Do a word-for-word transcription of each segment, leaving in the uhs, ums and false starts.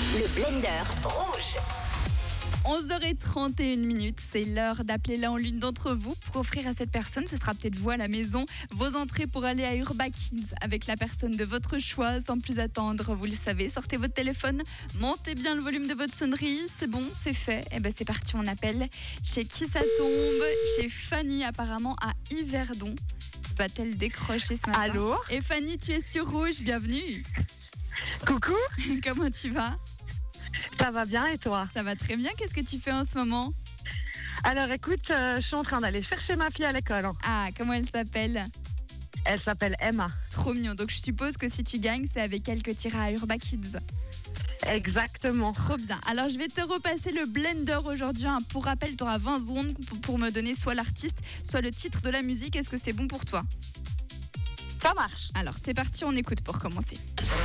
Le Blender rouge. onze heures trente et une minutes, c'est l'heure d'appeler l'un ou l'une d'entre vous pour offrir à cette personne, ce sera peut-être vous à la maison, vos entrées pour aller à Urba Kids avec la personne de votre choix. Sans plus attendre, vous le savez, sortez votre téléphone, montez bien le volume de votre sonnerie, c'est bon, c'est fait. Et ben c'est parti, on appelle. Chez qui ça tombe? Chez Fanny, apparemment à Yverdon. Va-t-elle décrocher ce matin? Allô? Et Fanny, tu es sur Rouge, bienvenue. Coucou, Comment tu vas? ça va bien et toi? Ça va très bien, qu'est-ce que tu fais en ce moment? Alors écoute, euh, je suis en train d'aller chercher ma fille à l'école. hein. Ah, comment elle s'appelle? Elle s'appelle Emma. Trop mignon, donc je suppose que si tu gagnes, c'est avec elle que tu iras à Urba Kids. Exactement. Trop bien, alors je vais te repasser le blender aujourd'hui. hein. Pour rappel, tu auras vingt secondes pour- pour me donner soit l'artiste, soit le titre de la musique. Est-ce que c'est bon pour toi? Ça marche. Alors c'est parti, on écoute pour commencer.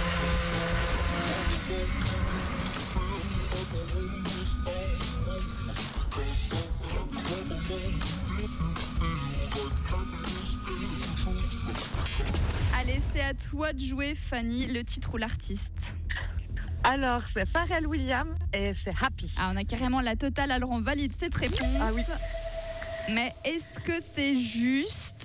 Allez, c'est à toi de jouer, Fanny, le titre ou l'artiste. Alors c'est Pharrell Williams et c'est Happy. Ah, on a carrément la totale, alors on valide cette réponse. Ah oui. Mais est-ce que c'est juste?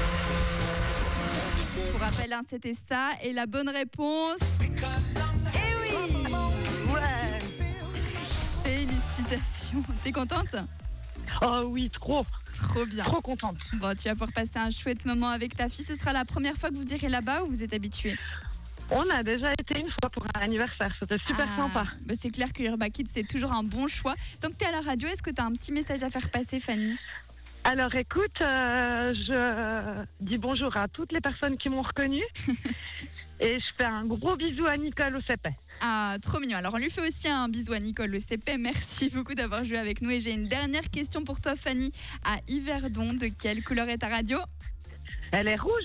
Pour rappel, hein, c'était ça. Et la bonne réponse... Eh oui! Ouais. Félicitations. T'es contente? Oh oui, trop, Trop bien. trop contente. Bon, tu vas pouvoir passer un chouette moment avec ta fille. Ce sera la première fois que vous irez là-bas ou vous êtes habitués? On a déjà été une fois pour un anniversaire, c'était super Ah, sympa. bah c'est clair que Urba Kids, c'est toujours un bon choix. Tant que tu es à la radio, est-ce que tu as un petit message à faire passer, Fanny? Alors écoute, euh, je dis bonjour à toutes les personnes qui m'ont reconnue et je fais un gros bisou à Nicole au C P. Ah, trop mignon. Alors, on lui fait aussi un bisou à Nicole au C P. Merci beaucoup d'avoir joué avec nous. Et j'ai une dernière question pour toi, Fanny. À Yverdon, de quelle couleur est ta radio? Elle est rouge.